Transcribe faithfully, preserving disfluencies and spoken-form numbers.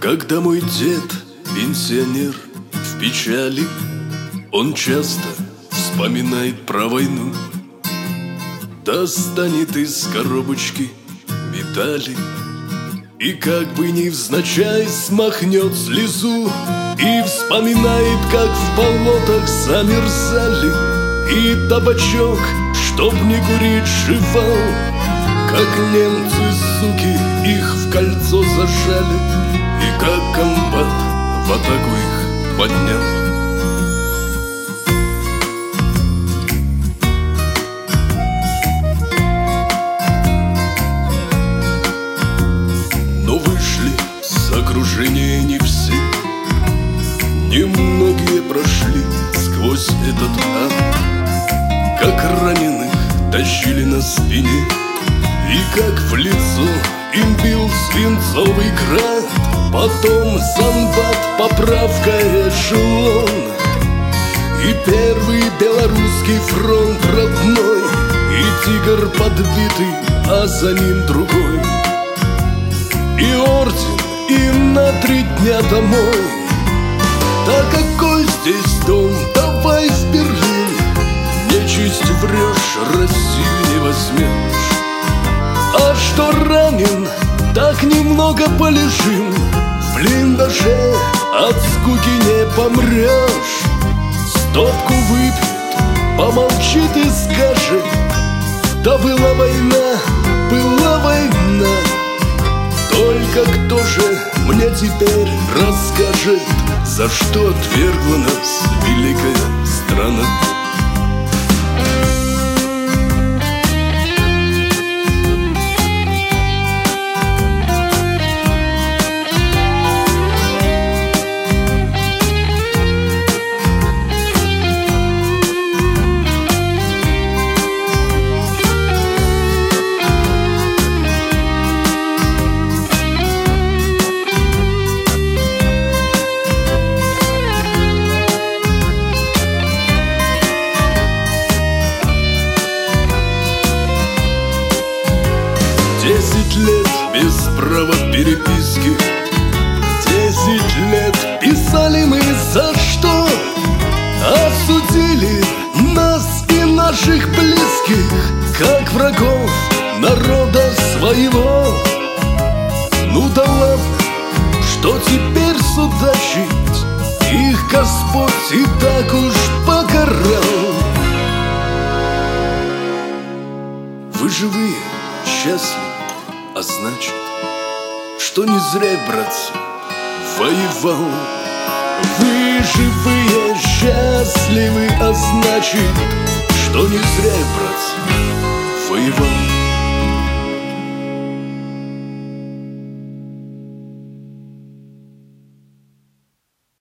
Когда мой дед, пенсионер, в печали, он часто вспоминает про войну. Достанет из коробочки медали и как бы невзначай смахнет слезу. И вспоминает, как в болотах замерзали, и табачок, чтоб не курить, жевал. Как немцы, суки, их в кольцо зажали, и как комбат в атаку их поднял. Но вышли с окружения не все, немногие прошли сквозь этот ад. Как раненых тащили на спине, и как в лицо им бил свинцовый град. Потом санбат, поправка эшелон, и первый белорусский фронт родной, и тигр подбитый, а за ним другой, и орден, и на три дня домой. Да какой здесь дом, давай в Берлин, нечисть врешь, Россию не возьмешь. А что ранен, так немного полежим, в блиндаже от скуки не помрешь. Стопку выпьет, помолчит и скажет: да была война, была война. Только кто же мне теперь расскажет, за что отвергла нас великая страна? Десять лет без права переписки, десять лет писали мы за что? Осудили нас и наших близких, как врагов народа своего. Ну да ладно, что теперь судачить, их Господь и так уж покарал. Вы живые, счастливы, а значит, что не зря, братцы, воевал. Вы живые, счастливы, а значит, что не зря, братцы, воевал.